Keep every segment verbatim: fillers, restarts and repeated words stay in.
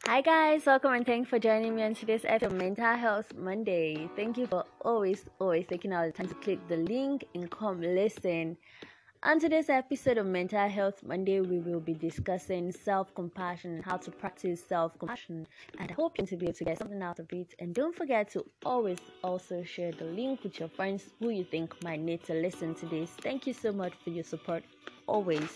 Hi guys, welcome and thanks for joining me on today's episode of Mental Health Monday. Thank you for always, always taking out the time to click the link and come listen. On today's episode of Mental Health Monday, we will be discussing self-compassion and how to practice self-compassion. And I hope you're going to be able to get something out of it. And don't forget to always also share the link with your friends who you think might need to listen to this. Thank you so much for your support always.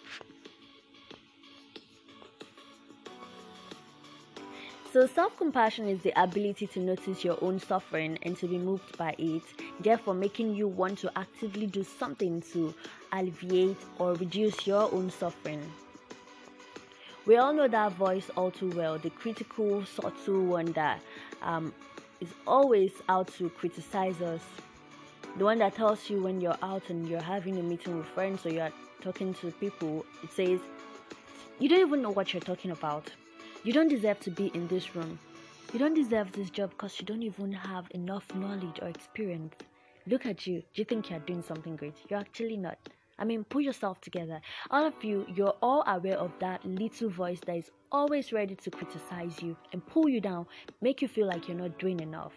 So, self compassion is the ability to notice your own suffering and to be moved by it, therefore, making you want to actively do something to alleviate or reduce your own suffering. We all know that voice all too well, the critical, subtle one that um, is always out to criticize us. The one that tells you when you're out and you're having a meeting with friends or you're talking to people, it says, "You don't even know what you're talking about. You don't deserve to be in this room. You don't deserve this job because you don't even have enough knowledge or experience. Look at you. Do you think you're doing something great? You're actually not. I mean, pull yourself together." All of you, you're all aware of that little voice that is always ready to criticize you and pull you down, make you feel like you're not doing enough.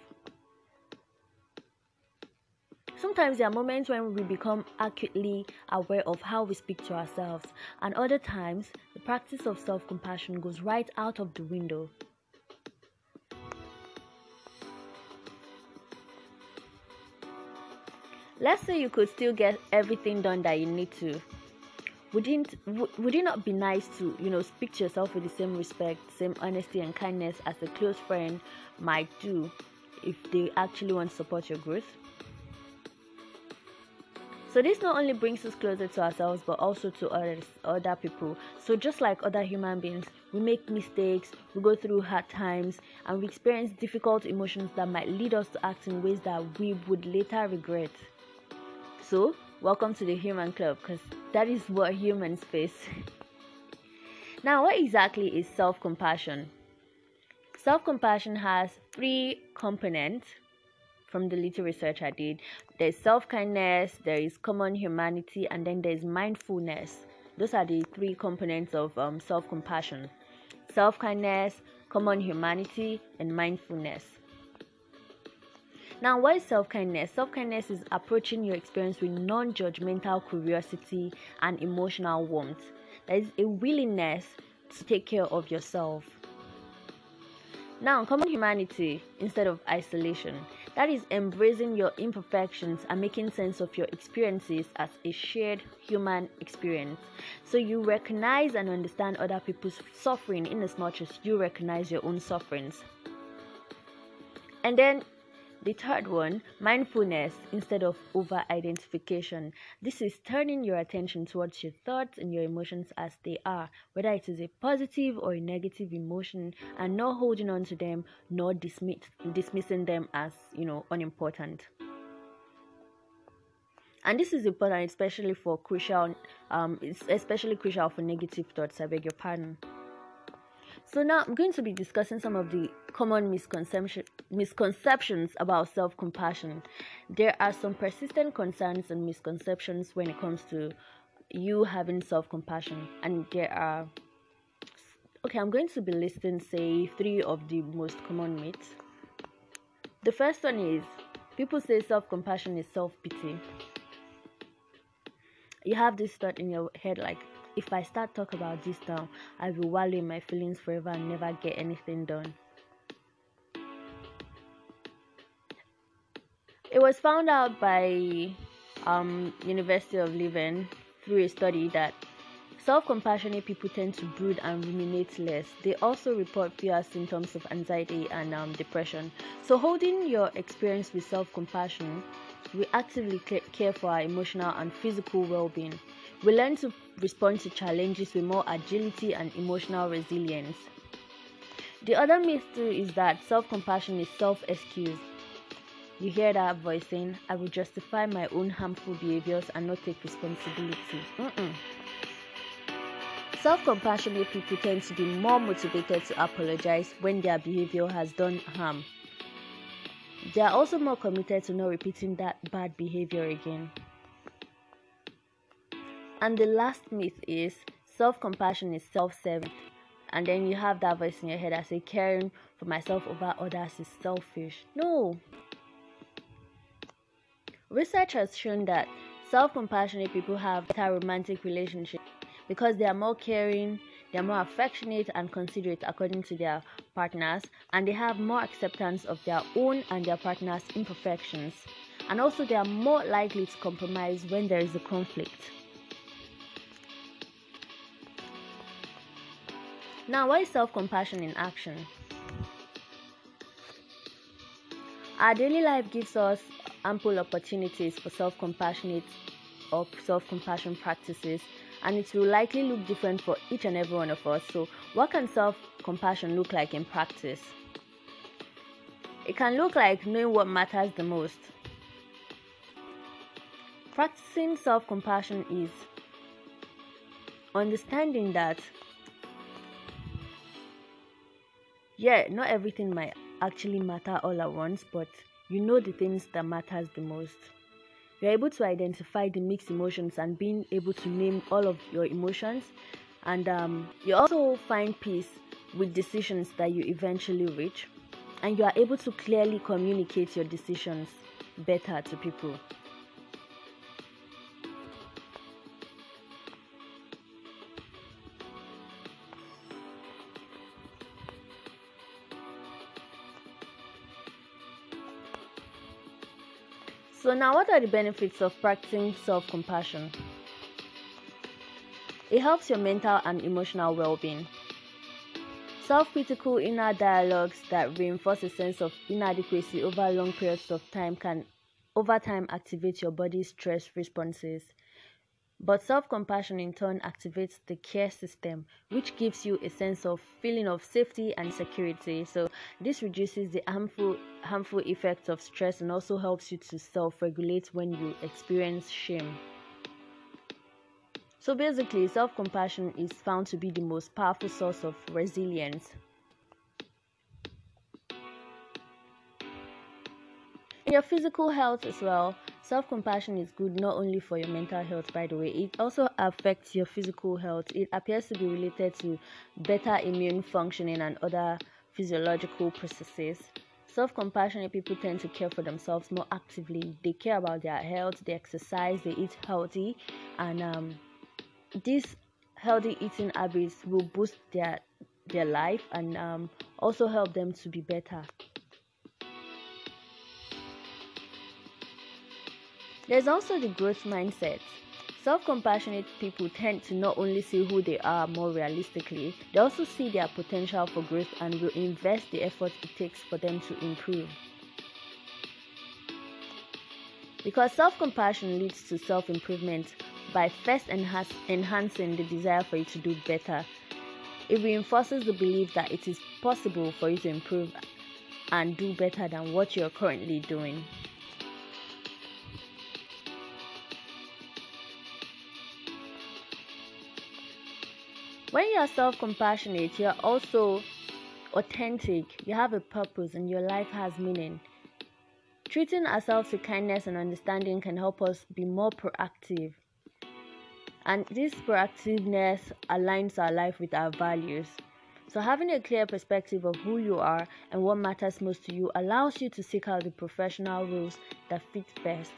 Sometimes there are moments when we become acutely aware of how we speak to ourselves, and other times the practice of self-compassion goes right out of the window. Let's say you could still get everything done that you need to. Wouldn't would it not be nice to, you know, speak to yourself with the same respect, same honesty and kindness as a close friend might do if they actually want to support your growth? So this not only brings us closer to ourselves but also to others, other people. So just like other human beings, we make mistakes, we go through hard times, and we experience difficult emotions that might lead us to act in ways that we would later regret. So welcome to the human club, because that is what humans face. Now, what exactly is self-compassion? Self-compassion has three components. From the little research I did, there's self-kindness, there is common humanity, and then there's mindfulness. Those are the three components of um, self-compassion: self-kindness, common humanity, and mindfulness. Now, what is self-kindness? Self-kindness is approaching your experience with non-judgmental curiosity and emotional warmth. There is a willingness to take care of yourself. Now, common humanity instead of isolation. That is embracing your imperfections and making sense of your experiences as a shared human experience. So you recognize and understand other people's suffering in as much as you recognize your own sufferings. And then the third one, mindfulness instead of over-identification. This is turning your attention towards your thoughts and your emotions as they are, whether it is a positive or a negative emotion, and not holding on to them, nor dismiss, dismissing them as, you know, unimportant. And this is important, especially for crucial, um, it's especially crucial for negative thoughts. I beg your pardon. So now I'm going to be discussing some of the common misconception, misconceptions about self-compassion. There are some persistent concerns and misconceptions when it comes to you having self-compassion, and there are, okay, I'm going to be listing, say, three of the most common myths. The first one is, people say self-compassion is self-pity. You have this thought in your head like, if I start talk about this now, I will wallow in my feelings forever and never get anything done. It was found out by um, University of Leuven through a study that self-compassionate people tend to brood and ruminate less. They also report fewer symptoms of anxiety and um, depression. So holding your experience with self-compassion, we actively care for our emotional and physical well-being. We learn to respond to challenges with more agility and emotional resilience. The other myth too is that self-compassion is self-excuse. You hear that voice saying, "I will justify my own harmful behaviors and not take responsibility." Mm-mm. Self-compassionate people tend to be more motivated to apologize when their behavior has done harm. They are also more committed to not repeating that bad behavior again. And the last myth is self-compassion is self-serving. and then you have that voice in your head that say caring for myself over others is selfish. No. Research has shown that self-compassionate people have better romantic relationships because they are more caring, they are more affectionate and considerate according to their partners, and they have more acceptance of their own and their partner's imperfections. And also they are more likely to compromise when there is a conflict. Now, what is self-compassion in action? Our daily life gives us ample opportunities for self-compassionate or self-compassion practices, and it will likely look different for each and every one of us. So what can self-compassion look like in practice? It can look like knowing what matters the most. Practicing self-compassion is understanding that, yeah, not everything might actually matter all at once, but you know the things that matters the most. You're able to identify the mixed emotions and being able to name all of your emotions, and um, you also find peace with decisions that you eventually reach, and you are able to clearly communicate your decisions better to people. So now, what are the benefits of practicing self-compassion? It helps your mental and emotional well-being. Self-critical inner dialogues that reinforce a sense of inadequacy over long periods of time can over time activate your body's stress responses. But self-compassion in turn activates the care system, which gives you a sense of feeling of safety and security. So this reduces the harmful harmful effects of stress and also helps you to self-regulate when you experience shame. So basically, self-compassion is found to be the most powerful source of resilience. In your physical health as well, self-compassion is good not only for your mental health, by the way, it also affects your physical health. It appears to be related to better immune functioning and other physiological processes. Self-compassionate people tend to care for themselves more actively. They care about their health, they exercise, they eat healthy, and um, these healthy eating habits will boost their their life and um, also help them to be better. There's also the growth mindset. Self-compassionate people tend to not only see who they are more realistically, they also see their potential for growth and will invest the effort it takes for them to improve. Because self-compassion leads to self-improvement by first enhance, enhancing the desire for you to do better. It reinforces the belief that it is possible for you to improve and do better than what you're currently doing. When you are self-compassionate, you are also authentic. You have a purpose and your life has meaning. Treating ourselves with kindness and understanding can help us be more proactive. And this proactiveness aligns our life with our values. So having a clear perspective of who you are and what matters most to you allows you to seek out the professional roles that fit best.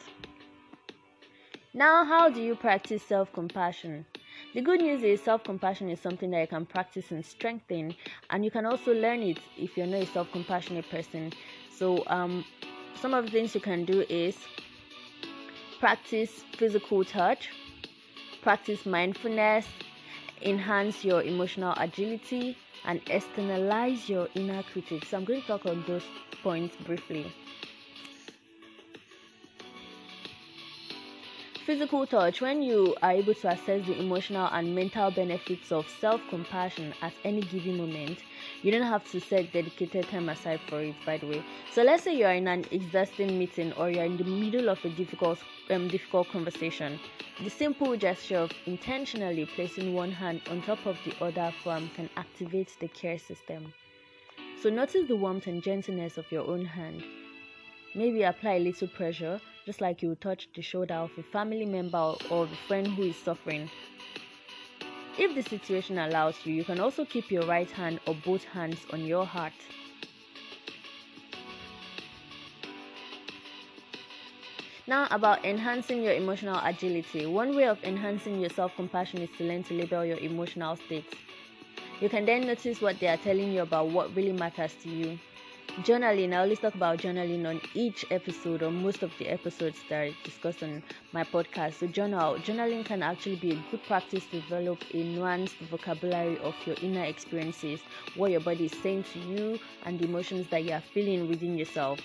Now, how do you practice self-compassion? The good news is self-compassion is something that you can practice and strengthen, and you can also learn it if you're not a self-compassionate person. So um, some of the things you can do is practice physical touch, practice mindfulness, enhance your emotional agility, and externalize your inner critic. So I'm going to talk on those points briefly. Physical touch. When you are able to assess the emotional and mental benefits of self-compassion at any given moment, you don't have to set dedicated time aside for it, by the way. So let's say you are in an exhausting meeting or you're in the middle of a difficult um, difficult conversation. The simple gesture of intentionally placing one hand on top of the other forearm can activate the care system. So notice the warmth and gentleness of your own hand. Maybe apply a little pressure, just like you would touch the shoulder of a family member or a friend who is suffering. If the situation allows you, you can also keep your right hand or both hands on your heart. Now, about enhancing your emotional agility. One way of enhancing your self-compassion is to learn to label your emotional states. You can then notice what they are telling you about what really matters to you. Journaling, I always talk about journaling on each episode or most of the episodes that I discuss on my podcast. So journal. Journaling can actually be a good practice to develop a nuanced vocabulary of your inner experiences, what your body is saying to you, and the emotions that you are feeling within yourself.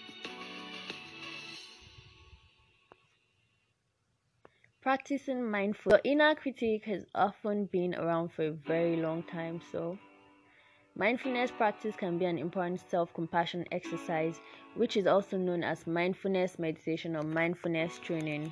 Practicing mindfulness. Your inner critic has often been around for a very long time, so mindfulness practice can be an important self-compassion exercise, which is also known as mindfulness meditation or mindfulness training.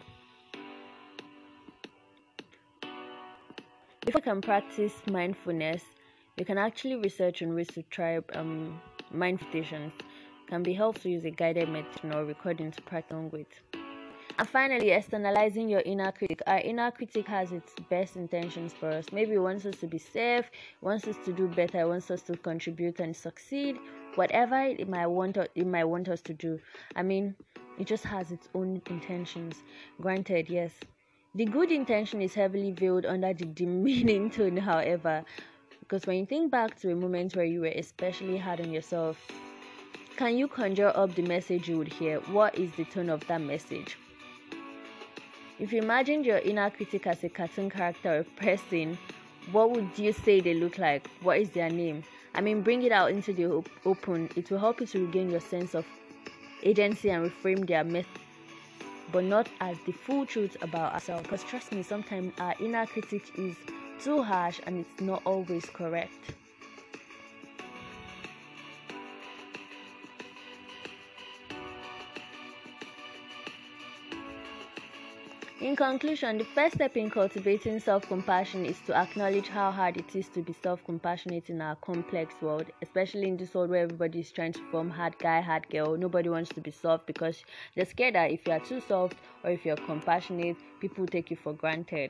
If you can practice mindfulness, you can actually research on ways to try um, mindfulness. It can be helpful to use a guided meditation or recording to practice with. And finally, externalizing your inner critic. Our inner critic has its best intentions for us. Maybe it wants us to be safe, wants us to do better, it wants us to contribute and succeed. Whatever it might want, it might want us to do. I mean, it just has its own intentions. Granted, yes, the good intention is heavily veiled under the demeaning tone. However, because when you think back to a moment where you were especially hard on yourself, can you conjure up the message you would hear? What is the tone of that message? If you imagined your inner critic as a cartoon character or person, what would you say they look like? What is their name? I mean, bring it out into the op- open. It will help you to regain your sense of agency and reframe their message, but not as the full truth about ourselves. Because trust me, sometimes our inner critic is too harsh and it's not always correct. In conclusion, the first step in cultivating self-compassion is to acknowledge how hard it is to be self-compassionate in our complex world, especially in this world where everybody is trying to form hard guy, hard girl. Nobody wants to be soft because they're scared that if you are too soft or if you're compassionate, people take you for granted.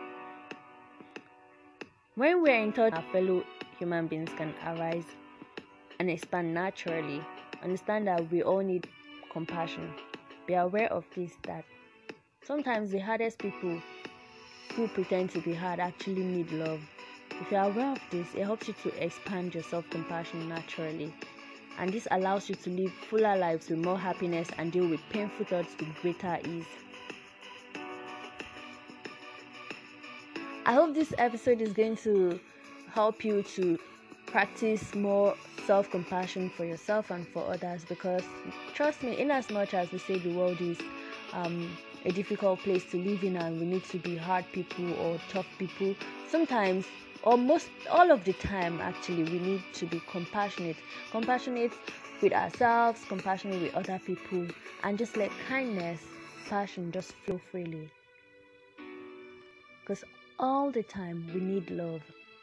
When we are in touch, our fellow human beings can arise and expand naturally. Understand that we all need compassion. Be aware of this, that sometimes the hardest people who pretend to be hard actually need love. If you are aware of this, it helps you to expand your self-compassion naturally. And this allows you to live fuller lives with more happiness and deal with painful thoughts with greater ease. I hope this episode is going to help you to practice more self-compassion for yourself and for others, because trust me, in as much as we say the world is um, a difficult place to live in and we need to be hard people or tough people, sometimes, or most all of the time actually, we need to be compassionate compassionate with ourselves, compassionate with other people, and just let kindness, passion just flow freely, because all the time we need love.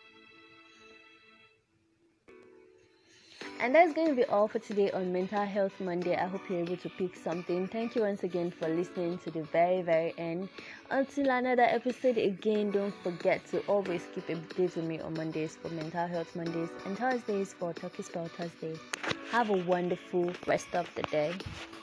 And that's going to be all for today on Mental Health Monday. I hope you're able to pick something. Thank you once again for listening to the very, very end. Until another episode again, don't forget to always keep updates with me on Mondays for Mental Health Mondays and Thursdays for Talkie Spell Thursday. Have a wonderful rest of the day.